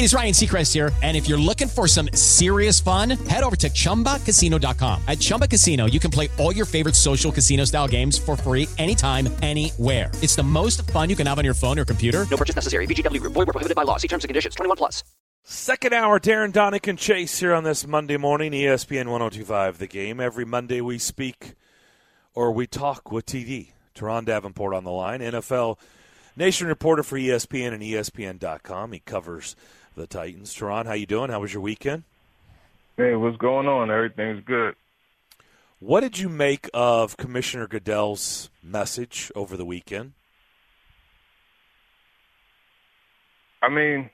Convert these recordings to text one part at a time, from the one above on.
it is Ryan Seacrest here, and if you're looking for some serious fun, head over to ChumbaCasino.com. At Chumba Casino, you can play all your favorite social casino-style games for free anytime, anywhere. It's the most fun you can have on your phone or computer. No purchase necessary. VGW Group. Void where prohibited by law. See terms and conditions. 21+. Second hour, Darren Donick and Chase here on this Monday morning, ESPN 102.5 The Game. Every Monday we speak or we talk with TD. Teron Davenport on the line, NFL Nation reporter for ESPN and ESPN.com. He covers the Titans. Teron, how you doing? How was your weekend? Hey, what's going on? Everything's good. What did you make of Commissioner Goodell's message over the weekend? I mean,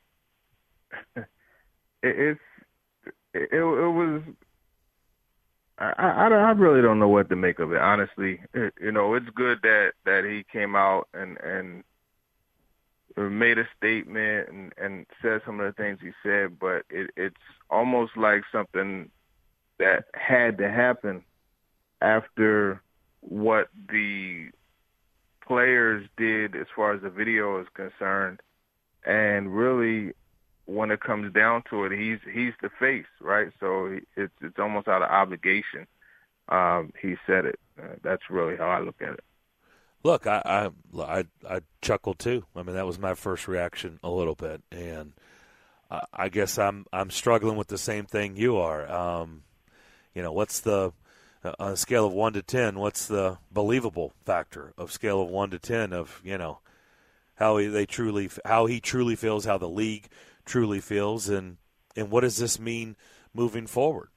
it was. I really don't know what to make of it, honestly. It's good that he came out and made a statement and said some of the things he said, but it's almost like something that had to happen after what the players did as far as the video is concerned. And really, when it comes down to it, he's the face, right? So it's almost out of obligation. He said it. That's really how I look at it. Look, I chuckled too. I mean, that was my first reaction a little bit, and I guess I'm struggling with the same thing you are. What's the on a scale of 1 to 10? What's the believable factor of scale of 1 to 10 of how he truly feels, how the league truly feels, and what does this mean moving forward?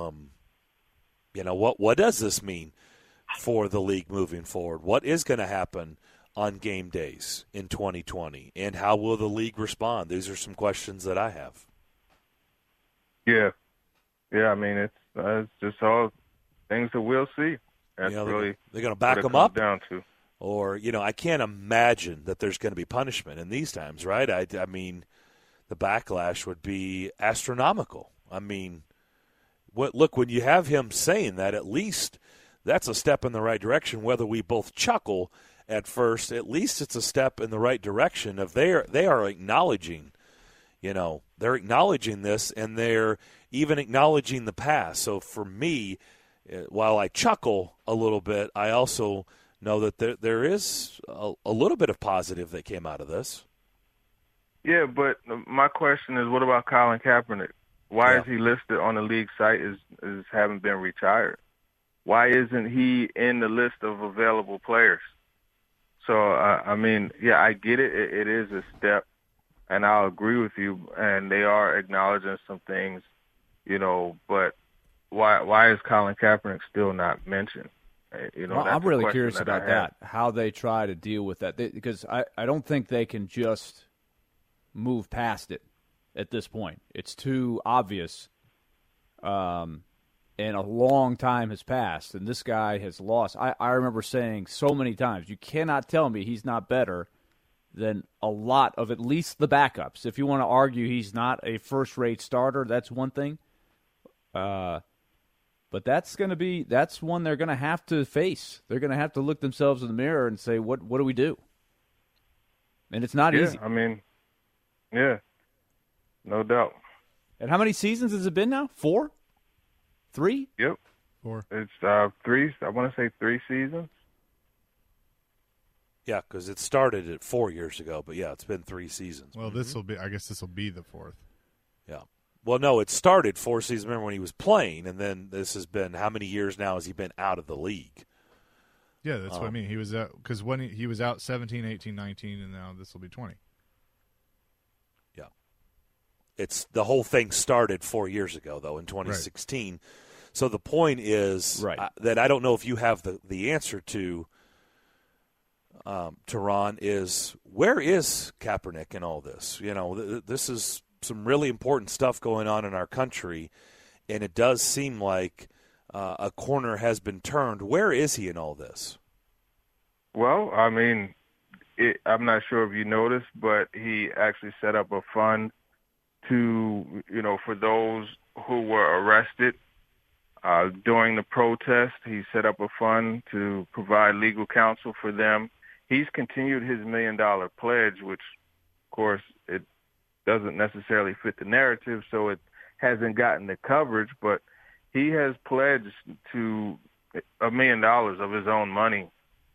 What does this mean for the league moving forward? What is going to happen on game days in 2020, and how will the league respond? These are some questions that I have. Yeah. I mean, it's just all things that we'll see. That's really they're going to back them up down to. Or I can't imagine that there's going to be punishment in these times, right? I mean, the backlash would be astronomical. I mean, when you have him saying that, at least that's a step in the right direction. Whether we both chuckle at first, at least it's a step in the right direction. Of they are acknowledging, they're acknowledging this, and they're even acknowledging the past. So for me, while I chuckle a little bit, I also know that there is a little bit of positive that came out of this. Yeah, but my question is, what about Colin Kaepernick? Why is he listed on the league site as having been retired? Why isn't he in the list of available players? So, I get it. It is a step, and I'll agree with you, and they are acknowledging some things, but why is Colin Kaepernick still not mentioned? I'm really curious about that, how they try to deal with that, because I don't think they can just move past it at this point. It's too obvious, and a long time has passed, and this guy has lost. I remember saying so many times, you cannot tell me he's not better than a lot of at least the backups. If you want to argue he's not a first-rate starter, that's one thing. But that's one they're going to have to face. They're going to have to look themselves in the mirror and say, what do we do? And it's not easy. I mean, no doubt. And how many seasons has it been now? 4? 3? Yep. 4. It's 3. I want to say 3 seasons. Yeah, because it started at 4 years ago, but it's been 3 seasons. Well, I guess this will be the 4th. Yeah. Well, no, it started 4 seasons. Remember when he was playing, and then this has been how many years now has he been out of the league? Yeah, that's what I mean. He was out because when he was out 17, 18, 19, and now this will be 20. Yeah, it's the whole thing started 4 years ago though in 2016. Right. So the point is that I don't know if you have the answer to. Teron, is where is Kaepernick in all this? This is some really important stuff going on in our country, and it does seem like a corner has been turned. Where is he in all this? Well, I mean, I'm not sure if you noticed, but he actually set up a fund to, for those who were arrested during the protest. He set up a fund to provide legal counsel for them. He's continued his $1 million pledge, which, of course, it doesn't necessarily fit the narrative, so it hasn't gotten the coverage. But he has pledged to $1 million of his own money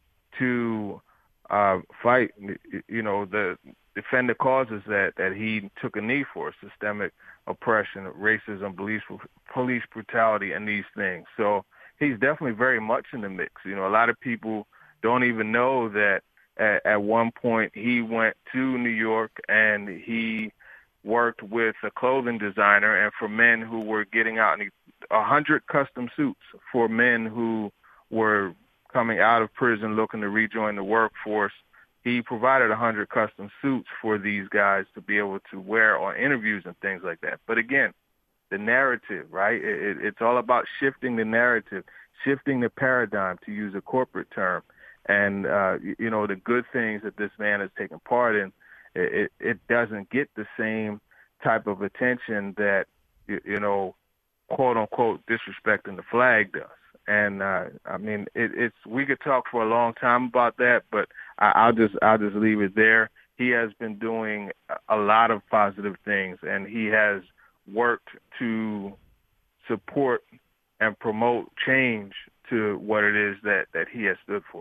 to fight, defend the causes that he took a knee for: systemic oppression, racism, police brutality, and these things. So he's definitely very much in the mix. A lot of people don't even know that at one point he went to New York and he worked with a clothing designer, and for men who were getting out 100 custom suits for men who were coming out of prison looking to rejoin the workforce. He provided 100 custom suits for these guys to be able to wear on interviews and things like that. But again, the narrative, right? It's all about shifting the narrative, shifting the paradigm, to use a corporate term. And, the good things that this man has taken part in, it doesn't get the same type of attention that, quote unquote, disrespecting the flag does. And we could talk for a long time about that, but I'll just leave it there. He has been doing a lot of positive things, and he has worked to support and promote change to what it is that he has stood for.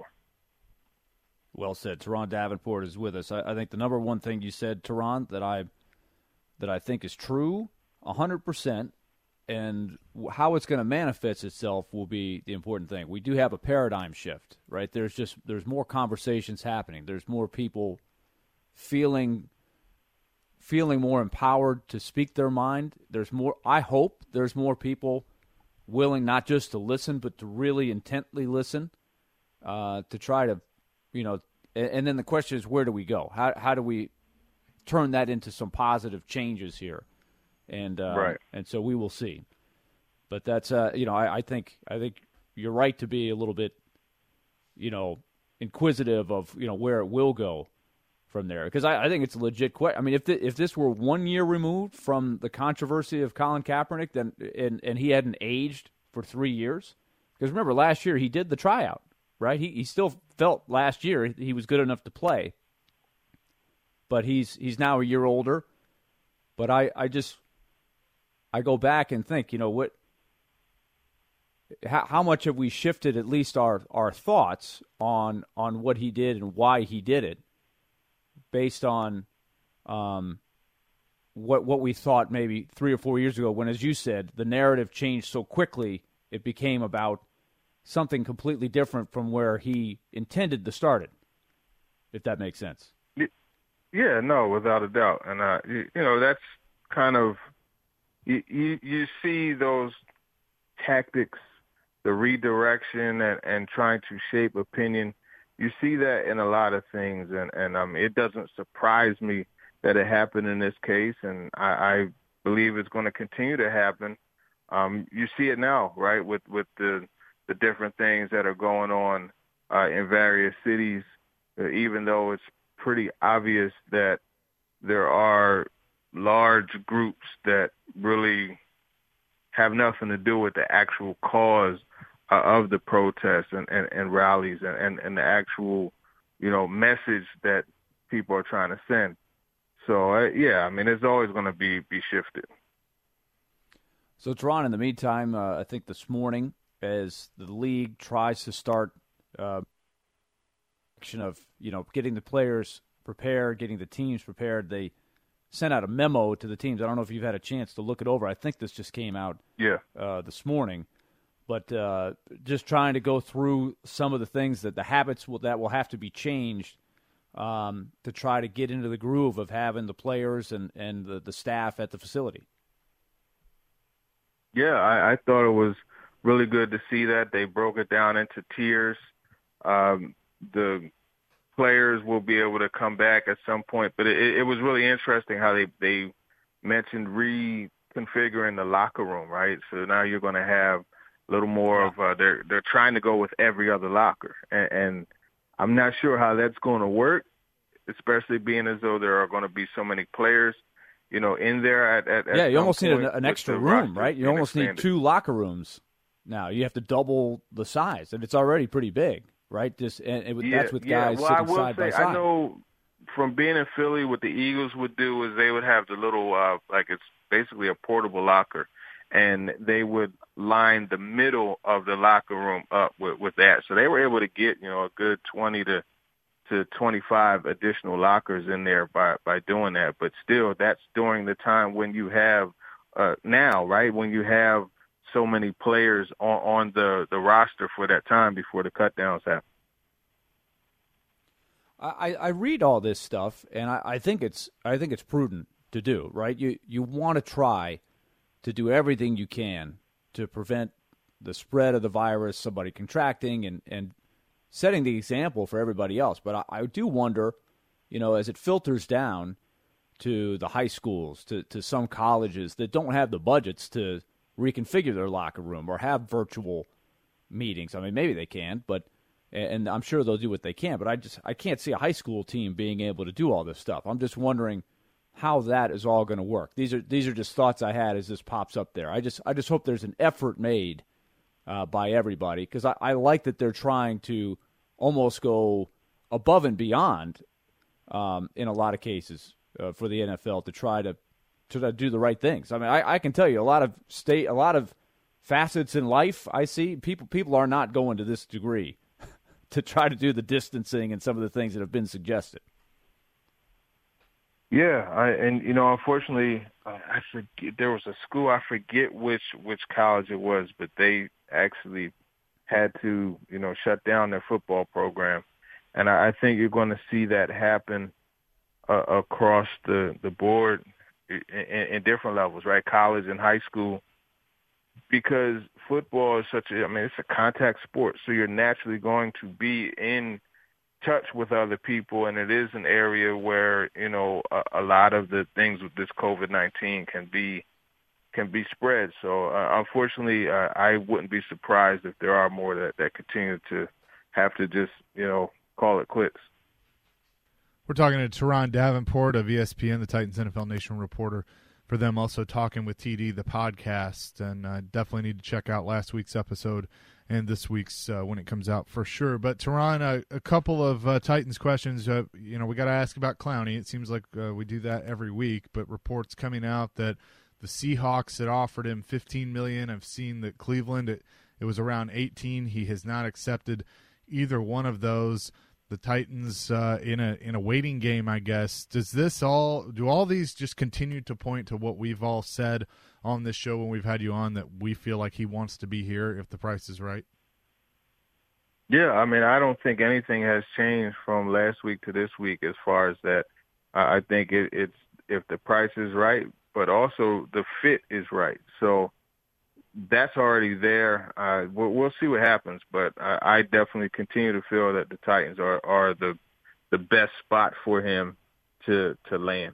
Well said. Teron Davenport is with us. I think the number one thing you said, Teron, that I think is true 100%, and how it's going to manifest itself will be the important thing. We do have a paradigm shift, right? There's more conversations happening. There's more people feeling more empowered to speak their mind. I hope there's more people willing not just to listen, but to really intently listen, to try to, and then the question is, where do we go? How do we turn that into some positive changes here? And right. And so we will see. But that's I think you're right to be a little bit inquisitive of where it will go from there, because I think it's a legit question. I mean, if this were 1 year removed from the controversy of Colin Kaepernick, then and he hadn't aged for 3 years, because remember last year he did the tryout, right? He still felt last year he was good enough to play, but he's now a year older. But I go back and think, how much have we shifted at least our thoughts on what he did and why he did it, based on what we thought maybe 3 or 4 years ago, when, as you said, the narrative changed so quickly, it became about something completely different from where he intended to start it, if that makes sense. Yeah, no, without a doubt. And, that's kind of, you see those tactics, the redirection and trying to shape opinion. You see that in a lot of things, and it doesn't surprise me that it happened in this case, and I believe it's going to continue to happen. You see it now, right, with the different things that are going on in various cities, even though it's pretty obvious that there are large groups that really have nothing to do with the actual cause of the protests and rallies and the actual, message that people are trying to send. So, it's always going to be shifted. So, Teron, in the meantime, I think this morning, as the league tries to start action of, getting the players prepared, getting the teams prepared, they sent out a memo to the teams. I don't know if you've had a chance to look it over. I think this just came out this morning. But just trying to go through some of the things that the habits that will have to be changed to try to get into the groove of having the players and the staff at the facility. Yeah, I thought it was really good to see that. They broke it down into tiers. The players will be able to come back at some point, but it was really interesting how they mentioned reconfiguring the locker room, right? So now you're going to have a little more of they're trying to go with every other locker, and I'm not sure how that's going to work, especially being as though there are going to be so many players, in there at you almost need an extra room, right? You almost need 2 locker rooms now. You have to double the size, and it's already pretty big, right? That's with guys sitting side by side. I know from being in Philly, what the Eagles would do is they would have the little, like it's basically a portable locker, and they would line the middle of the locker room up with that. So they were able to get, a good 20 to 25 additional lockers in there by doing that. But still, that's during the time when you have now, right, when you have so many players on the roster for that time before the cutdowns happen. I read all this stuff, and I think it's prudent to do, right? You want to try to do everything you can to prevent the spread of the virus, somebody contracting, and setting the example for everybody else. But I do wonder, as it filters down to the high schools, to some colleges that don't have the budgets to reconfigure their locker room or have virtual meetings. I mean, maybe they can, and I'm sure they'll do what they can, but I can't see a high school team being able to do all this stuff. I'm just wondering how that is all going to work. These are just thoughts I had as this pops up there. I just hope there's an effort made by everybody, because I like that they're trying to almost go above and beyond in a lot of cases for the NFL to try to do the right things. I mean, I can tell you a lot of facets in life I see. People are not going to this degree to try to do the distancing and some of the things that have been suggested. Yeah, unfortunately, I forget, there was a school, I forget which college it was, but they actually had to, shut down their football program. And I think you're going to see that happen across the board in different levels, right? College and high school, because football is it's a contact sport. So you're naturally going to be in touch with other people, and it is an area where, a lot of the things with this COVID-19 can be spread. So unfortunately, I wouldn't be surprised if there are more that continue to have to just, call it quits. We're talking to Teron Davenport of ESPN, the Titans NFL Nation reporter, for them also talking with TD, the podcast, and definitely need to check out last week's episode and this week's when it comes out for sure. But Teron, a couple of Titans questions. We got to ask about Clowney. It seems like we do that every week, but reports coming out that the Seahawks had offered him $15 million. I've seen that Cleveland, it was around 18. He has not accepted either one of those. The Titans in a waiting game, I guess. Do all these just continue to point to what we've all said on this show when we've had you on, that we feel like he wants to be here if the price is right? Yeah, I don't think anything has changed from last week to this week as far as that. I think it's if the price is right, but also the fit is right. So that's already there. We'll see what happens, but I definitely continue to feel that the Titans are the best spot for him to land.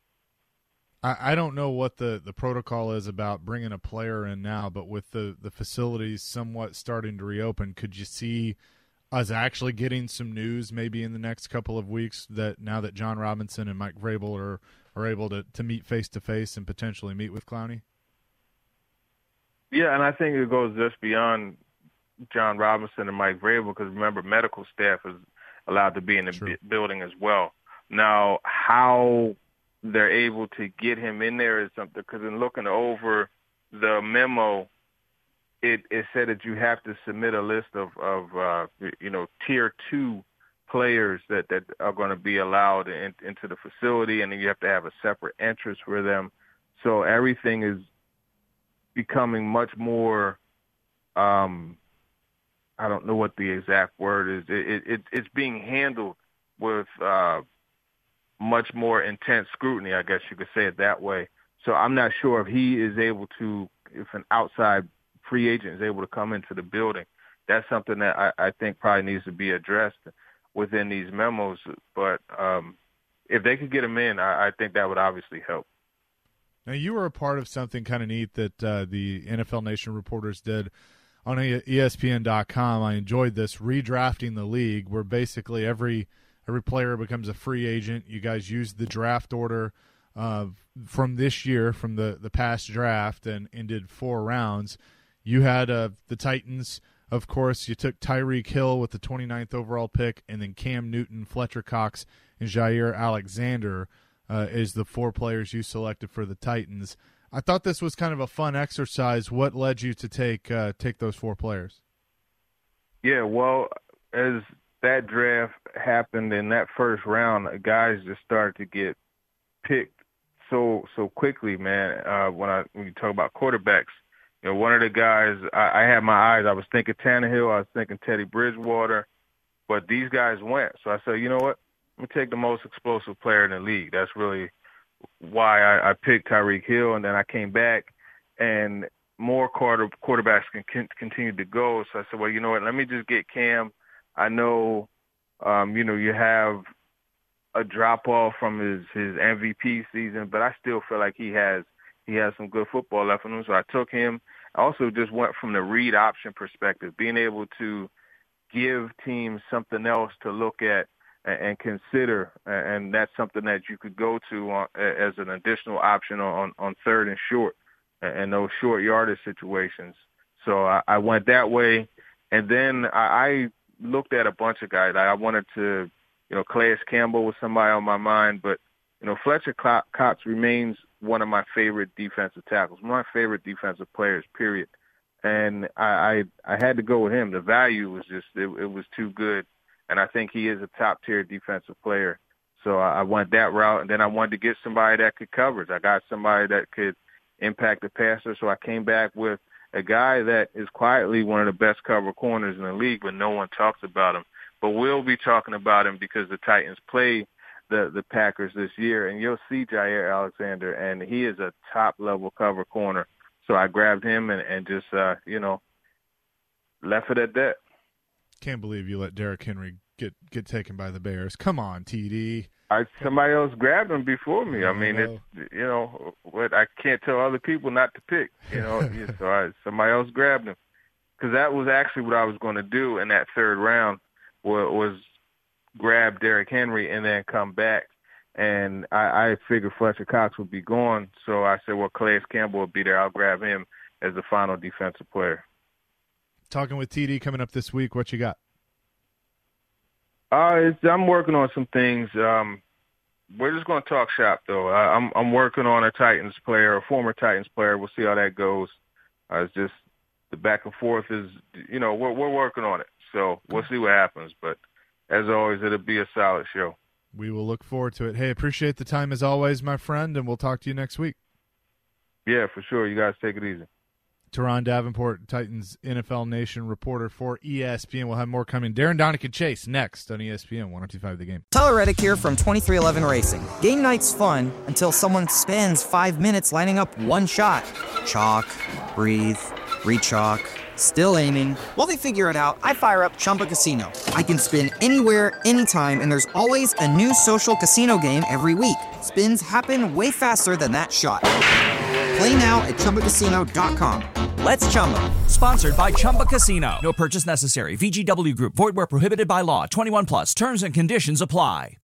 I don't know what the protocol is about bringing a player in now, but with the facilities somewhat starting to reopen, could you see us actually getting some news maybe in the next couple of weeks that now that John Robinson and Mike Vrabel are able to meet face-to-face and potentially meet with Clowney? Yeah, and I think it goes just beyond John Robinson and Mike Vrabel, because remember, medical staff is allowed to be in the building as well. Now, how they're able to get him in there is something, because in looking over the memo, it said that you have to submit a list of tier 2 players that are going to be allowed into the facility, and then you have to have a separate entrance for them. So everything is becoming much more, I don't know what the exact word is. It's being handled with much more intense scrutiny, I guess you could say it that way. So I'm not sure if he is able to, if an outside free agent is able to come into the building. That's something that I think probably needs to be addressed within these memos. But if they could get him in, I think that would obviously help. Now, you were a part of something kind of neat that the NFL Nation reporters did on ESPN.com. I enjoyed this, redrafting the league, where basically every player becomes a free agent. You guys used the draft order from this year, from the past draft, and did 4 rounds. You had the Titans, of course. You took Tyreek Hill with the 29th overall pick, and then Cam Newton, Fletcher Cox, and Jair Alexander is the 4 players you selected for the Titans. I thought this was kind of a fun exercise. What led you to take those 4 players? Yeah, well, as that draft happened in that first round, guys just started to get picked so quickly, man. When you talk about quarterbacks, one of the guys I had my eyes. I was thinking Tannehill. I was thinking Teddy Bridgewater, but these guys went. So I said, you know what? Let me take the most explosive player in the league. That's really why I picked Tyreek Hill, and then I came back, and more quarterbacks can continue to go. So I said, well, you know what? Let me just get Cam. I know, you have a drop off from his MVP season, but I still feel like he has some good football left in him. So I took him. I also just went from the read option perspective, being able to give teams something else to look at and consider, and that's something that you could go to as an additional option on 3rd and short and those short yardage situations. So I went that way, and then I looked at a bunch of guys. I wanted to, Calais Campbell was somebody on my mind, but Fletcher Cox remains one of my favorite defensive tackles, one of my favorite defensive players, period. And I had to go with him. The value was just it was too good. And I think he is a top-tier defensive player. So I went that route, and then I wanted to get somebody that could coverage. I got somebody that could impact the passer, so I came back with a guy that is quietly one of the best cover corners in the league, but no one talks about him. But we'll be talking about him because the Titans play the Packers this year, and you'll see Jair Alexander, and he is a top-level cover corner. So I grabbed him and just, left it at that. Can't believe you let Derrick Henry get taken by the Bears. Come on, TD. Somebody else grabbed him before me. I mean, what I can't tell other people not to pick. So somebody else grabbed him because that was actually what I was going to do in that 3rd round was grab Derrick Henry and then come back. And I figured Fletcher Cox would be gone, so I said, well, Calais Campbell will be there. I'll grab him as the final defensive player. Talking with TD coming up this week. What you got? I'm working on some things. We're just going to talk shop, though. I'm working on a former Titans player. We'll see how that goes. It's just the back and forth is, we're working on it. So we'll see what happens. But as always, it'll be a solid show. We will look forward to it. Hey, appreciate the time as always, my friend, and we'll talk to you next week. Yeah, for sure. You guys take it easy. Teron Davenport, Titans NFL Nation reporter for ESPN. We'll have more coming. Darren Donick Chase next on ESPN 102.5 The Game. Tyler Reddick here from 2311 Racing. Game night's fun until someone spends 5 minutes lining up one shot. Chalk, breathe, re-chalk, still aiming. While they figure it out, I fire up Chumba Casino. I can spin anywhere, anytime, and there's always a new social casino game every week. Spins happen way faster than that shot. Play now at ChumbaCasino.com. Let's Chumba. Sponsored by Chumba Casino. No purchase necessary. VGW Group. Void where prohibited by law. 21 plus. Terms and conditions apply.